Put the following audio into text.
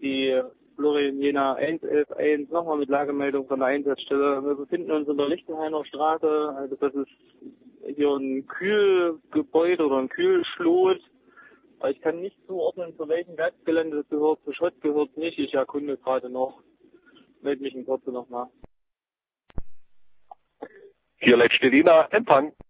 die Florian Jena 111 nochmal mit Lagemeldung von der Einsatzstelle. Wir befinden uns in der Lichtenhainer Straße. Also das ist hier ein Kühlgebäude oder ein Kühlschlot. Ich kann nicht zuordnen, zu welchem Werksgelände das gehört. Zu Schott gehört nicht. Ich erkunde gerade noch. Melde mich in Kürze nochmal. Hier letzte Lina, Empfang.